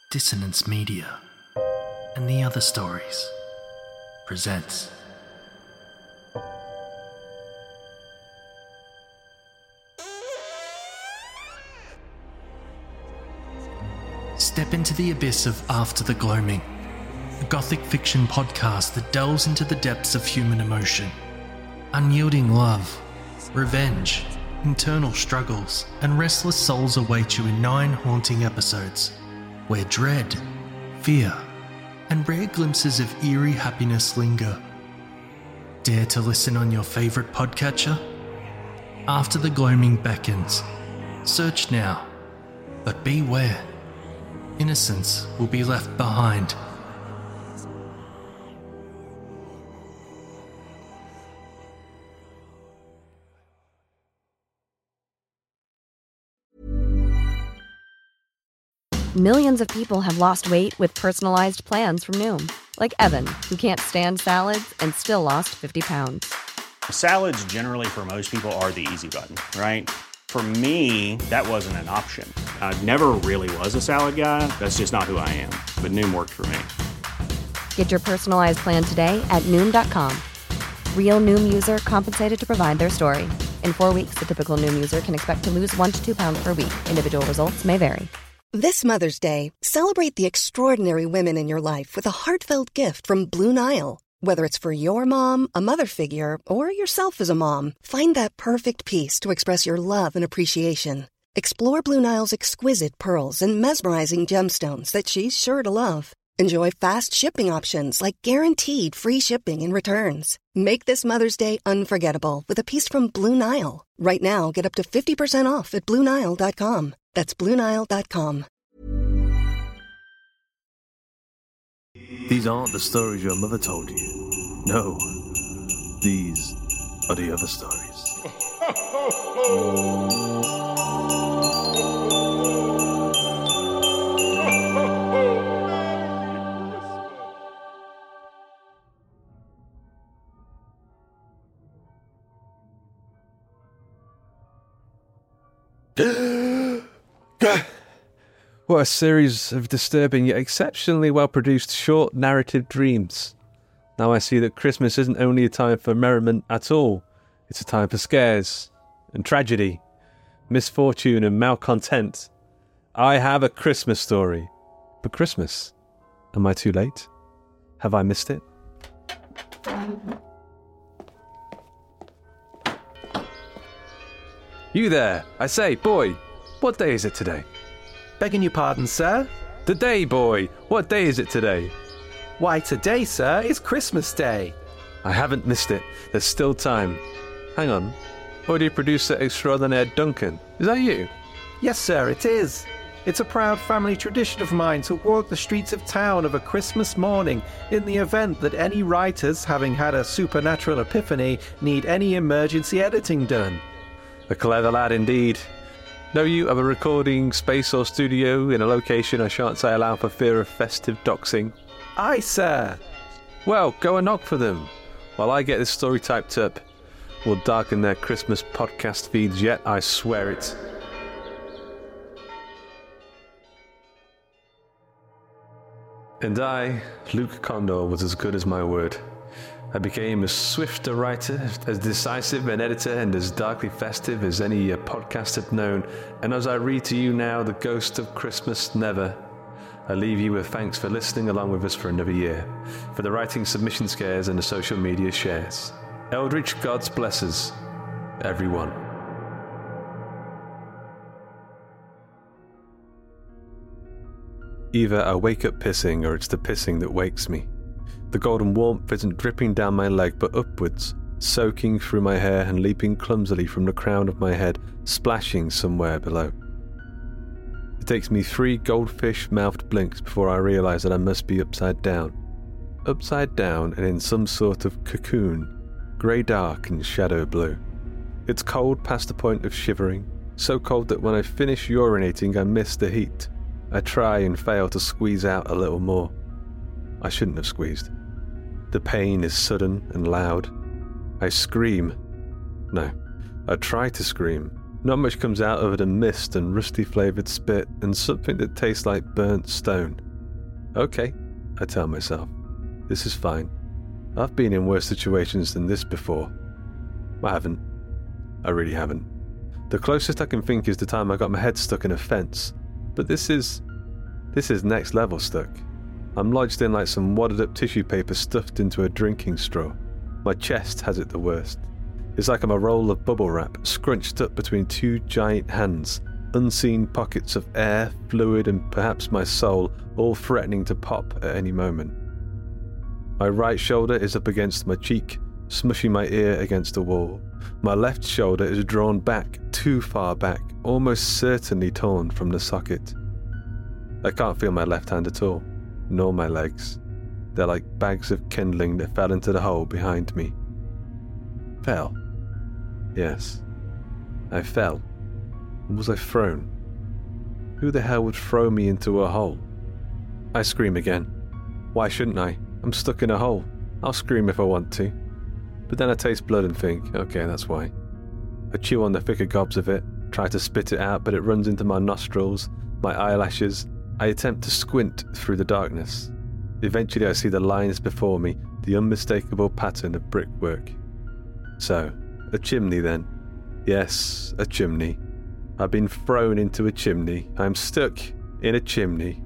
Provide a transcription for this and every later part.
Dissonance Media and the Other Stories presents Step into the abyss of After the Gloaming, a gothic fiction podcast that delves into the depths of human emotion. Unyielding love, revenge, internal struggles, and restless souls await you in 9 haunting episodes, where dread, fear, and rare glimpses of eerie happiness linger. Dare to listen on your favourite podcatcher? After the Gloaming beckons. Search now, but beware. Innocence will be left behind. Millions of people have lost weight with personalized plans from Noom. Like Evan, who can't stand salads and still lost 50 pounds. Salads generally for most people are the easy button, right? For me, that wasn't an option. I never really was a salad guy. That's just not who I am. But Noom worked for me. Get your personalized plan today at Noom.com. Real Noom user compensated to provide their story. In 4 weeks, the typical Noom user can expect to lose 1 to 2 pounds per week. Individual results may vary. This Mother's Day, celebrate the extraordinary women in your life with a heartfelt gift from Blue Nile. Whether it's for your mom, a mother figure, or yourself as a mom, find that perfect piece to express your love and appreciation. Explore Blue Nile's exquisite pearls and mesmerizing gemstones that she's sure to love. Enjoy fast shipping options like guaranteed free shipping and returns. Make this Mother's Day unforgettable with a piece from Blue Nile. Right now, get up to 50% off at BlueNile.com. That's BlueNile.com. These aren't the stories your mother told you. No, these are the other stories. What a series of disturbing yet exceptionally well-produced short narrative dreams. Now I see that Christmas isn't only a time for merriment at all. It's a time for scares and tragedy, misfortune and malcontent. I have a Christmas story. But Christmas? Am I too late? Have I missed it? You there! I say, boy, what day is it today? Begging your pardon, sir? The day, boy. What day is it today? Why, today, sir, is Christmas Day. I haven't missed it. There's still time. Hang on. Audio producer extraordinaire Duncan. Is that you? Yes, sir, it is. It's a proud family tradition of mine to walk the streets of town of a Christmas morning in the event that any writers, having had a supernatural epiphany, need any emergency editing done. A clever lad indeed. Know you of a recording space or studio in a location I shan't say aloud for fear of festive doxing? Aye, sir. Well, go and knock for them, while I get this story typed up. We'll darken their Christmas podcast feeds yet, I swear it. And I, Luke Condor, was as good as my word. I became as swift a writer, as decisive an editor, and as darkly festive as any podcast had known. And as I read to you now, the ghost of Christmas never, I leave you with thanks for listening along with us for another year, for the writing submission scares and the social media shares. Eldritch gods bless us, everyone. Either I wake up pissing, or it's the pissing that wakes me. The golden warmth isn't dripping down my leg, but upwards, soaking through my hair and leaping clumsily from the crown of my head, splashing somewhere below. It takes me 3 goldfish-mouthed blinks before I realise that I must be upside down. Upside down and in some sort of cocoon, grey-dark and shadow blue. It's cold past the point of shivering, so cold that when I finish urinating I miss the heat. I try and fail to squeeze out a little more. I shouldn't have squeezed. The pain is sudden and loud. I scream. No, I try to scream, Not much comes out of it than mist and rusty flavoured spit and something that tastes like burnt stone. Okay, I tell myself. This is fine. I've been in worse situations than this before. I haven't. I really haven't. The closest I can think is the time I got my head stuck in a fence. But this is next level stuck. I'm lodged in like some wadded up tissue paper stuffed into a drinking straw. My chest has it the worst. It's like I'm a roll of bubble wrap scrunched up between two giant hands, unseen pockets of air, fluid and perhaps my soul all threatening to pop at any moment. My right shoulder is up against my cheek, smushing my ear against a wall. My left shoulder is drawn back, too far back, almost certainly torn from the socket. I can't feel my left hand at all, nor my legs. They're like bags of kindling that fell into the hole behind me. Fell? Yes. I fell. Was I thrown? Who the hell would throw me into a hole? I scream again. Why shouldn't I? I'm stuck in a hole. I'll scream if I want to. But then I taste blood and think, okay, that's why. I chew on the thicker gobs of it, try to spit it out, but it runs into my nostrils, my eyelashes. I attempt to squint through the darkness. Eventually I see the lines before me, the unmistakable pattern of brickwork. So, a chimney then. Yes, a chimney. I've been thrown into a chimney. I'm stuck in a chimney.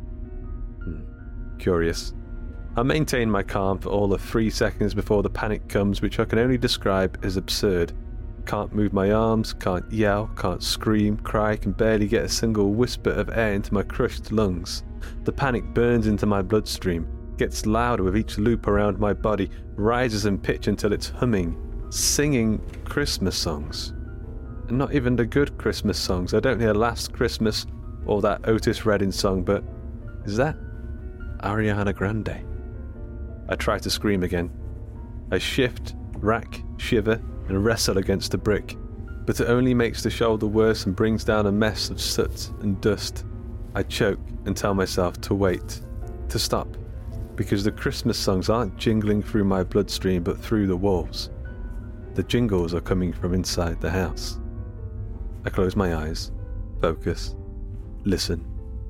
Curious. I maintain my calm for all of 3 seconds before the panic comes, which I can only describe as absurd. Can't move my arms, can't yell, can't scream, cry, can barely get a single whisper of air into my crushed lungs. The panic burns into my bloodstream, gets louder with each loop around my body, rises in pitch until it's humming, singing Christmas songs. And not even the good Christmas songs. I don't hear Last Christmas or that Otis Redding song, but is that Ariana Grande? I try to scream again. I shift, rack, shiver, and wrestle against the brick, but it only makes the shoulder worse and brings down a mess of soot and dust. I choke and tell myself to wait, to stop, because the Christmas songs aren't jingling through my bloodstream but through the walls. The jingles are coming from inside the house. I close my eyes, focus, listen.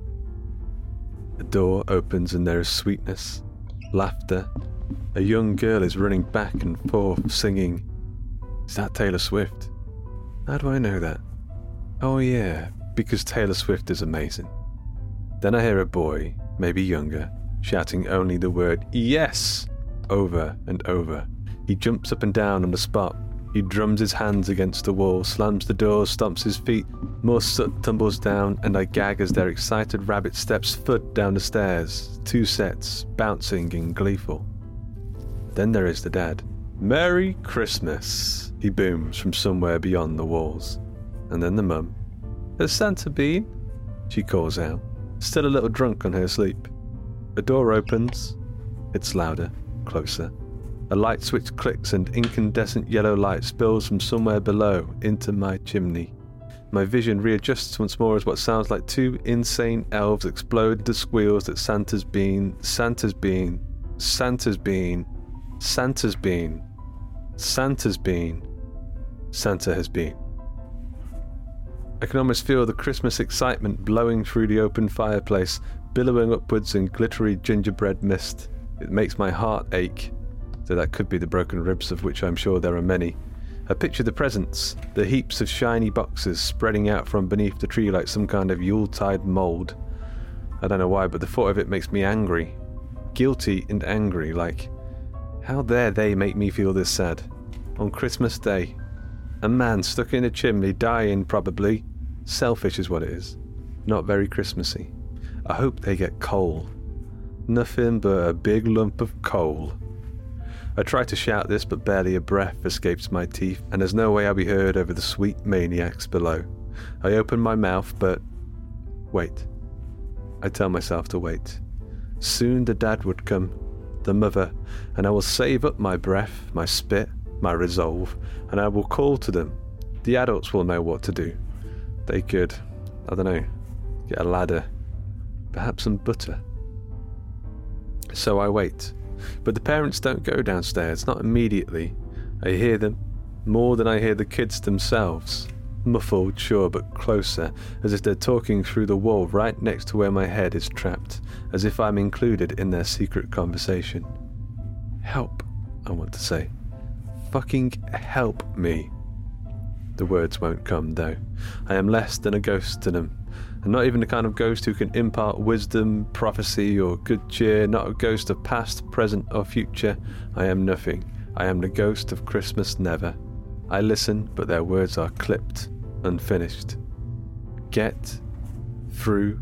The door opens and there is sweetness, laughter. A young girl is running back and forth singing. Is that Taylor Swift? How do I know that? Oh yeah, because Taylor Swift is amazing. Then I hear a boy, maybe younger, shouting only the word yes over and over. He jumps up and down on the spot. He drums his hands against the wall, slams the door, stomps his feet. More soot tumbles down, and I gag as their excited rabbit steps foot down the stairs, 2 sets, bouncing and gleeful. Then there is the dad. Merry Christmas, he booms from somewhere beyond the walls. And then the mum. Has Santa been? She calls out, still a little drunk on her sleep. A door opens. It's louder, closer. A light switch clicks and incandescent yellow light spills from somewhere below into my chimney. My vision readjusts once more as what sounds like 2 insane elves explode into squeals that Santa's been, Santa's been, Santa's been, Santa's been, Santa's been, Santa has been. I can almost feel the Christmas excitement blowing through the open fireplace, billowing upwards in glittery gingerbread mist. It makes my heart ache. Though that could be the broken ribs, of which I'm sure there are many. I picture the presents, the heaps of shiny boxes spreading out from beneath the tree like some kind of Yuletide mould. I don't know why, but the thought of it makes me angry. Guilty and angry, like, how dare they make me feel this sad? On Christmas Day. A man stuck in a chimney, dying probably. Selfish is what it is. Not very Christmassy. I hope they get coal. Nothing but a big lump of coal. I try to shout this, but barely a breath escapes my teeth, and there's no way I'll be heard over the sweet maniacs below. I open my mouth, but wait. I tell myself to wait. Soon the dad would come, the mother, and I will save up my breath, my spit, my resolve, and I will call to them. The adults will know what to do. They could, I don't know, get a ladder, perhaps some butter. So I wait. But the parents don't go downstairs, not immediately. I hear them, more than I hear the kids themselves. Muffled, sure, but closer, as if they're talking through the wall right next to where my head is trapped, as if I'm included in their secret conversation. Help, I want to say. Fucking help me. The words won't come, though. I am less than a ghost to them. And not even the kind of ghost who can impart wisdom, prophecy, or good cheer, not a ghost of past, present, or future. I am nothing. I am the ghost of Christmas never. I listen, but their words are clipped, unfinished. Get, through,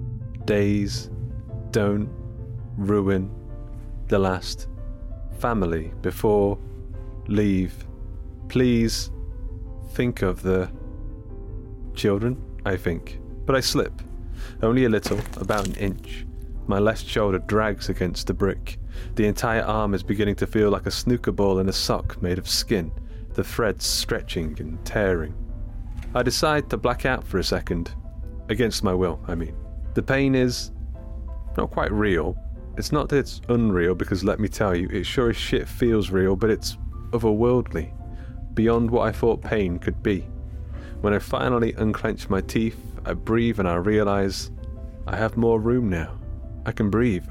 days, don't, ruin, the last, family, before, leave, please, think of the children, I think. But I slip, only a little, about an inch. My left shoulder drags against the brick. The entire arm is beginning to feel like a snooker ball in a sock made of skin, the threads stretching and tearing. I decide to black out for a second. Against my will, I mean. The pain is not quite real. It's not that it's unreal, because let me tell you, it sure as shit feels real, but it's otherworldly, beyond what I thought pain could be. When I finally unclench my teeth, I breathe and I realize I have more room now. I can breathe,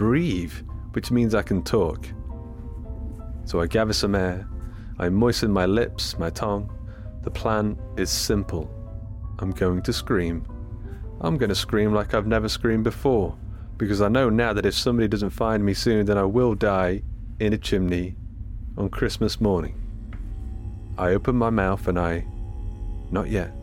which means I can talk. So I gather some air, I moisten my lips, my tongue. The plan is simple. I'm going to scream. I'm going to scream like I've never screamed before, because I know now that if somebody doesn't find me soon, then I will die in a chimney on Christmas morning. I open my mouth and not yet.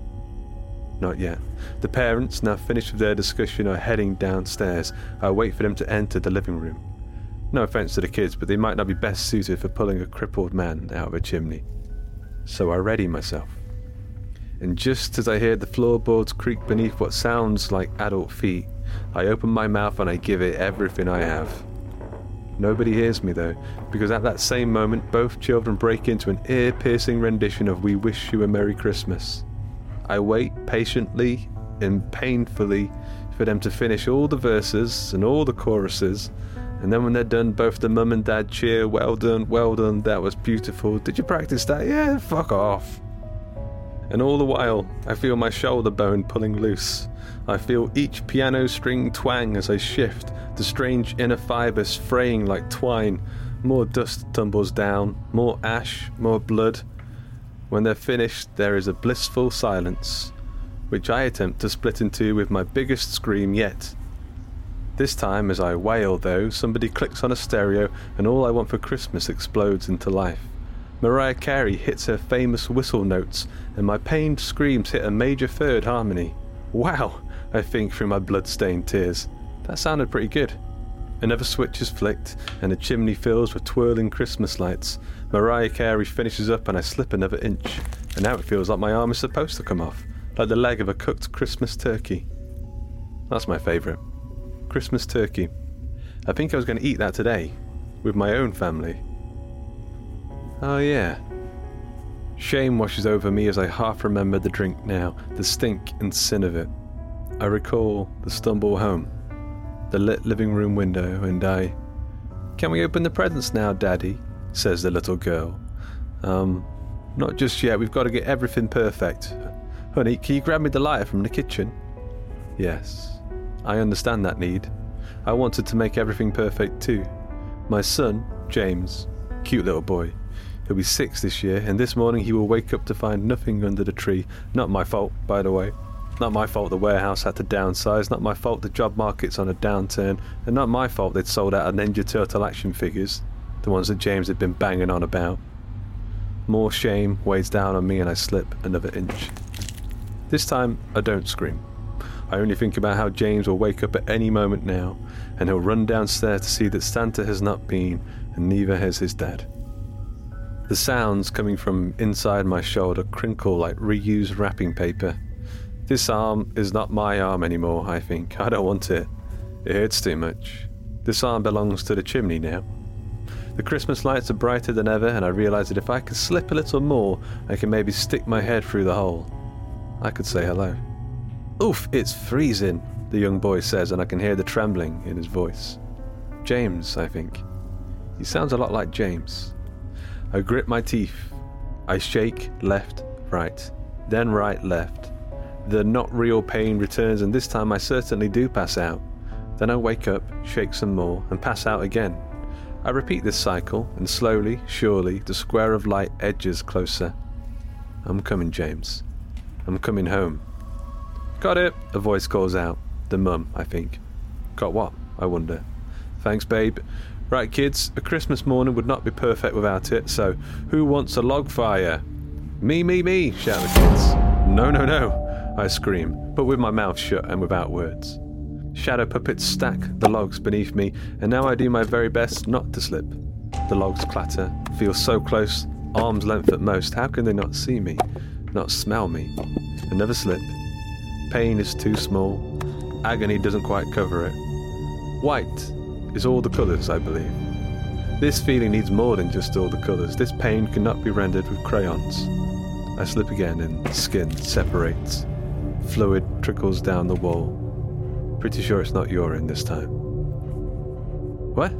Not yet. The parents, now finished with their discussion, are heading downstairs. I wait for them to enter the living room. No offence to the kids, but they might not be best suited for pulling a crippled man out of a chimney. So I ready myself. And just as I hear the floorboards creak beneath what sounds like adult feet, I open my mouth and I give it everything I have. Nobody hears me though, because at that same moment both children break into an ear-piercing rendition of We Wish You a Merry Christmas. I wait patiently and painfully for them to finish all the verses and all the choruses, and then when they're done, both the mum and dad cheer, well done, that was beautiful, did you practice that? Yeah, fuck off. And all the while, I feel my shoulder bone pulling loose. I feel each piano string twang as I shift, the strange inner fibres fraying like twine. More dust tumbles down, more ash, more blood. When they're finished, there is a blissful silence, which I attempt to split in two with my biggest scream yet. This time, as I wail though, somebody clicks on a stereo and All I Want for Christmas explodes into life. Mariah Carey hits her famous whistle notes, and my pained screams hit a major third harmony. Wow, I think through my blood-stained tears. That sounded pretty good. Another switch is flicked, and the chimney fills with twirling Christmas lights. Mariah Carey finishes up and I slip another inch, and now it feels like my arm is supposed to come off, like the leg of a cooked Christmas turkey. That's my favourite. Christmas turkey. I think I was going to eat that today, with my own family. Oh yeah. Shame washes over me as I half remember the drink now, the stink and sin of it. I recall the stumble home, the lit living room window, and "Can we open the presents now, Daddy?" says the little girl. Not just yet, we've got to get everything perfect. Honey, can you grab me the lighter from the kitchen? Yes, I understand that need. I wanted to make everything perfect too. My son, James, cute little boy, he'll be 6 this year, and this morning he will wake up to find nothing under the tree. Not my fault, by the way. Not my fault the warehouse had to downsize, not my fault the job market's on a downturn, and not my fault they'd sold out of Ninja Turtle action figures, the ones that James had been banging on about. More shame weighs down on me and I slip another inch. This time, I don't scream. I only think about how James will wake up at any moment now, and he'll run downstairs to see that Santa has not been, and neither has his dad. The sounds coming from inside my shoulder crinkle like reused wrapping paper. This arm is not my arm anymore, I think. I don't want it. It hurts too much. This arm belongs to the chimney now. The Christmas lights are brighter than ever, and I realise that if I could slip a little more, I can maybe stick my head through the hole. I could say hello. Oof, it's freezing, the young boy says, and I can hear the trembling in his voice. James, I think. He sounds a lot like James. I grit my teeth. I shake left, right. then right, left. The not real pain returns, and this time I certainly do pass out. Then I wake up, shake some more, and pass out again. I repeat this cycle, and slowly, surely, the square of light edges closer. I'm coming, James. I'm coming home. Got it, a voice calls out. The mum, I think. Got what? I wonder. Thanks, babe. Right, kids, a Christmas morning would not be perfect without it, so who wants a log fire? Me, shout the kids. No, I scream, but with my mouth shut and without words. Shadow puppets stack the logs beneath me, and now I do my very best not to slip. The logs clatter, feel so close, arm's length at most. How can they not see me, not smell me? I never slip. Pain is too small. Agony doesn't quite cover it. White is all the colours, I believe. This feeling needs more than just all the colours. This pain cannot be rendered with crayons. I slip again and skin separates. Fluid trickles down the wall. Pretty sure it's not urine this time. What?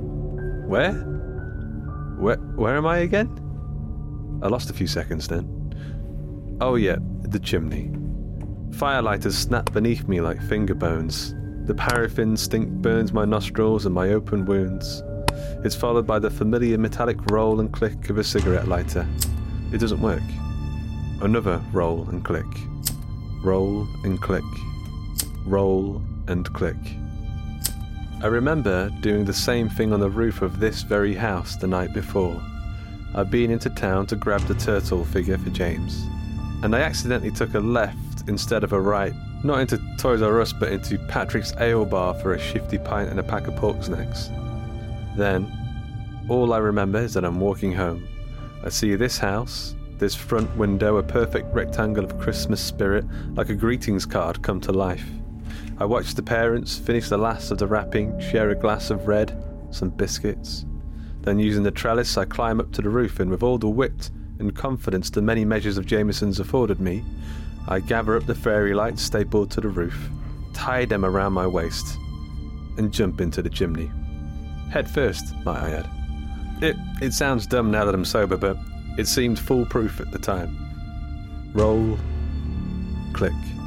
Where am I again? I lost a few seconds then. Oh yeah, the chimney. Firelighters snap beneath me like finger bones. The paraffin stink burns my nostrils and my open wounds. It's followed by the familiar metallic roll and click of a cigarette lighter. It doesn't work. Another roll and click. Roll and click. Roll and click. I remember doing the same thing on the roof of this very house the night before. I'd been into town to grab the turtle figure for James, and I accidentally took a left instead of a right. Not into Toys R Us, but into Patrick's Ale Bar for a shifty pint and a pack of pork snacks. Then, all I remember is that I'm walking home. I see this house, this front window, a perfect rectangle of Christmas spirit, like a greetings card come to life. I watch the parents finish the last of the wrapping, share a glass of red, some biscuits. Then using the trellis, I climb up to the roof, and with all the wit and confidence the many measures of Jameson's afforded me, I gather up the fairy lights stapled to the roof, tie them around my waist, and jump into the chimney. Head first, might I add. It sounds dumb now that I'm sober, but it seemed foolproof at the time. Roll, click.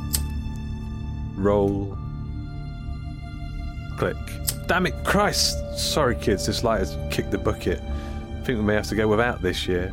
Roll, click. Damn it, Christ! Sorry kids, this light has kicked the bucket. Think we may have to go without this year.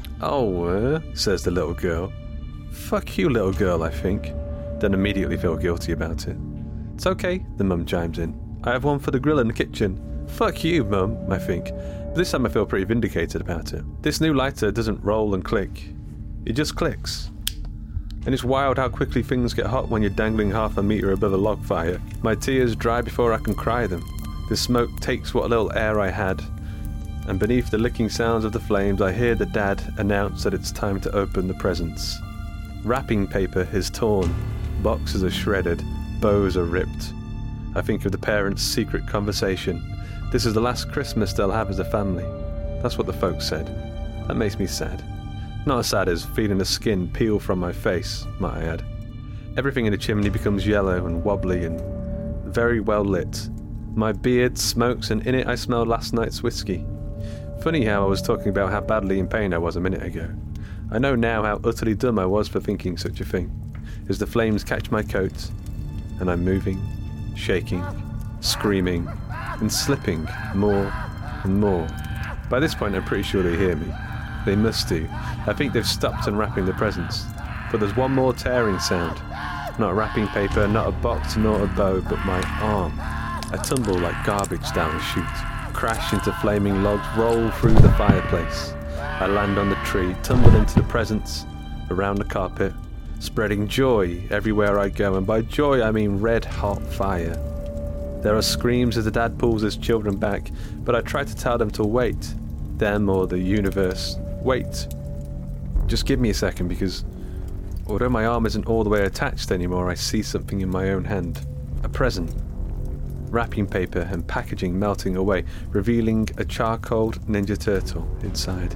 Oh, says the little girl. Fuck you, little girl, I think. Then immediately feel guilty about it. It's okay, the mum chimes in. I have one for the grill in the kitchen. Fuck you, mum, I think. But this time I feel pretty vindicated about it. This new lighter doesn't roll and click. It just clicks. And it's wild how quickly things get hot when you're dangling half a metre above a log fire. My tears dry before I can cry them. The smoke takes what little air I had, and beneath the licking sounds of the flames I hear the dad announce that it's time to open the presents. Wrapping paper is torn, boxes are shredded, bows are ripped. I think of the parents' secret conversation. This is the last Christmas they'll have as a family. That's what the folks said. That makes me sad. Not as sad as feeling the skin peel from my face, might I add. Everything in the chimney becomes yellow and wobbly and very well lit. My beard smokes, and in it I smell last night's whiskey. Funny how I was talking about how badly in pain I was a minute ago. I know now how utterly dumb I was for thinking such a thing, as the flames catch my coat, and I'm moving, shaking, screaming, and slipping more and more. By this point I'm pretty sure they hear me. They must do. I think they've stopped unwrapping the presents. But there's one more tearing sound. Not wrapping paper, not a box, nor a bow, but my arm. I tumble like garbage down a chute, crash into flaming logs, roll through the fireplace. I land on the tree, tumble into the presents, around the carpet, spreading joy everywhere I go, and by joy I mean red-hot fire. There are screams as the dad pulls his children back, but I try to tell them to wait. Them or the universe. Wait. Just give me a second, because although my arm isn't all the way attached anymore, I see something in my own hand. A present. Wrapping paper and packaging melting away, revealing a charcoal Ninja Turtle inside.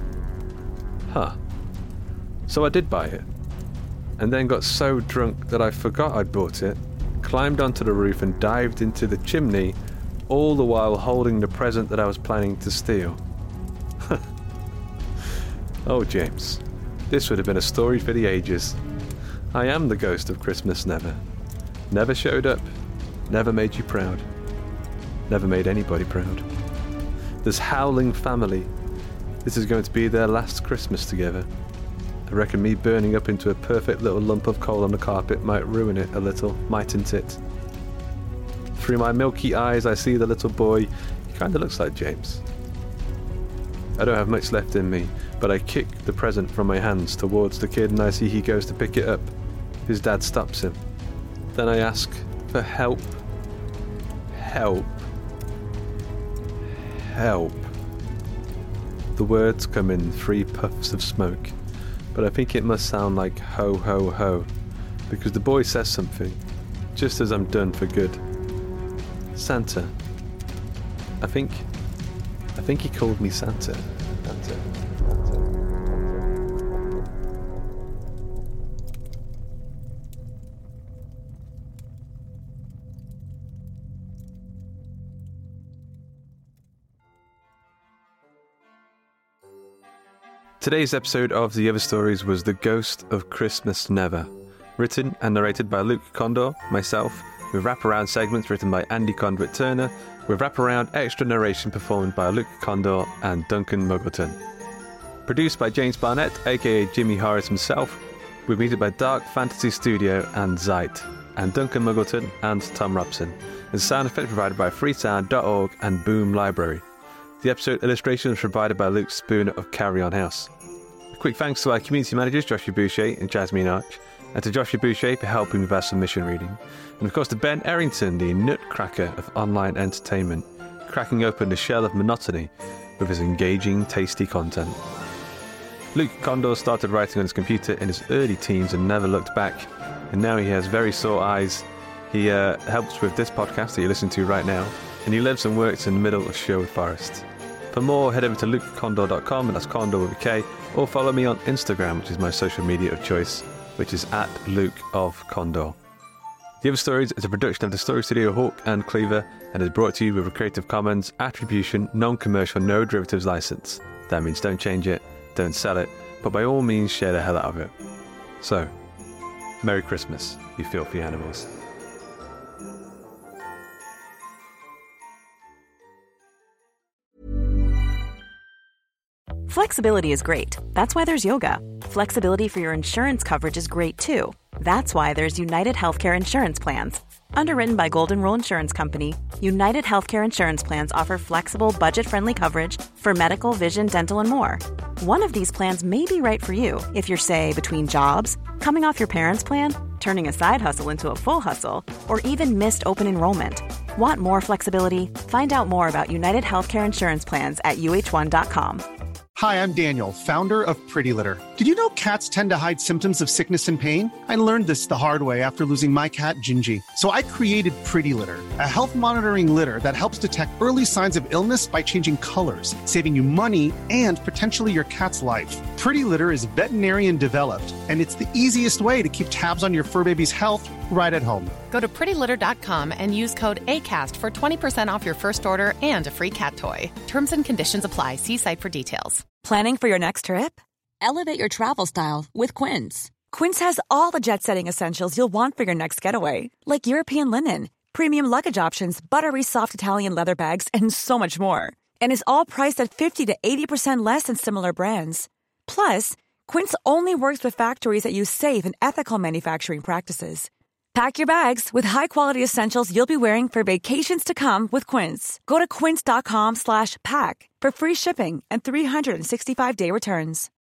Huh. So I did buy it, and then got so drunk that I forgot I'd bought it, climbed onto the roof and dived into the chimney, all the while holding the present that I was planning to steal. Oh, James, this would have been a story for the ages. I am the ghost of Christmas Never. Never showed up, never made you proud, never made anybody proud. This howling family, this is going to be their last Christmas together. I reckon me burning up into a perfect little lump of coal on the carpet might ruin it a little, mightn't it? Through my milky eyes I see the little boy. He kinda looks like James. I don't have much left in me, but I kick the present from my hands towards the kid and I see he goes to pick it up. His dad stops him. Then I ask for help. Help. Help. The words come in 3 puffs of smoke, but I think it must sound like ho ho ho, because the boy says something, just as I'm done for good. Santa. I think he called me Santa. Today's episode of The Other Stories was The Ghost of Christmas Never, written and narrated by Luke Condor, myself, with wraparound segments written by Andy Conduit Turner, with wraparound extra narration performed by Luke Condor and Duncan Muggleton. Produced by James Barnett, aka Jimmy Harris himself, with music by Dark Fantasy Studio and Zeit, and Duncan Muggleton and Tom Robson, and sound effects provided by freesound.org and Boom Library. The episode illustrations provided by Luke Spooner of Carry On House. A quick thanks to our community managers Joshua Boucher and Jasmine Arch, and to Joshua Boucher for helping with our submission reading, and of course to Ben Errington, the nutcracker of online entertainment, cracking open the shell of monotony with his engaging, tasty content. Luke Condor started writing on his computer in his early teens and never looked back, and now he has very sore eyes. He helps with this podcast that you're listening to right now, and he lives and works in the middle of Sherwood Forest. For more, head over to lukecondor.com, and that's Condor with a K, or follow me on Instagram, which is my social media of choice, which is at Luke of Condor. The Other Stories is a production of the Story Studio Hawk and Cleaver, and is brought to you with a Creative Commons Attribution, Non-Commercial, No Derivatives license. That means don't change it, don't sell it, but by all means share the hell out of it. So, Merry Christmas, you filthy animals. Flexibility is great. That's why there's yoga. Flexibility for your insurance coverage is great too. That's why there's United Healthcare Insurance Plans. Underwritten by Golden Rule Insurance Company, United Healthcare Insurance Plans offer flexible, budget-friendly coverage for medical, vision, dental, and more. One of these plans may be right for you if you're, say, between jobs, coming off your parents' plan, turning a side hustle into a full hustle, or even missed open enrollment. Want more flexibility? Find out more about United Healthcare Insurance Plans at uh1.com. Hi, I'm Daniel, founder of Pretty Litter. Did you know cats tend to hide symptoms of sickness and pain? I learned this the hard way after losing my cat, Gingy. So I created Pretty Litter, a health monitoring litter that helps detect early signs of illness by changing colors, saving you money and potentially your cat's life. Pretty Litter is veterinarian developed, and it's the easiest way to keep tabs on your fur baby's health right at home. Go to prettylitter.com and use code ACAST for 20% off your first order and a free cat toy. Terms and conditions apply. See site for details. Planning for your next trip? Elevate your travel style with Quince. Quince has all the jet-setting essentials you'll want for your next getaway, like European linen, premium luggage options, buttery soft Italian leather bags, and so much more. And is all priced at 50 to 80% less than similar brands. Plus, Quince only works with factories that use safe and ethical manufacturing practices. Pack your bags with high-quality essentials you'll be wearing for vacations to come with Quince. Go to quince.com/pack for free shipping and 365-day returns.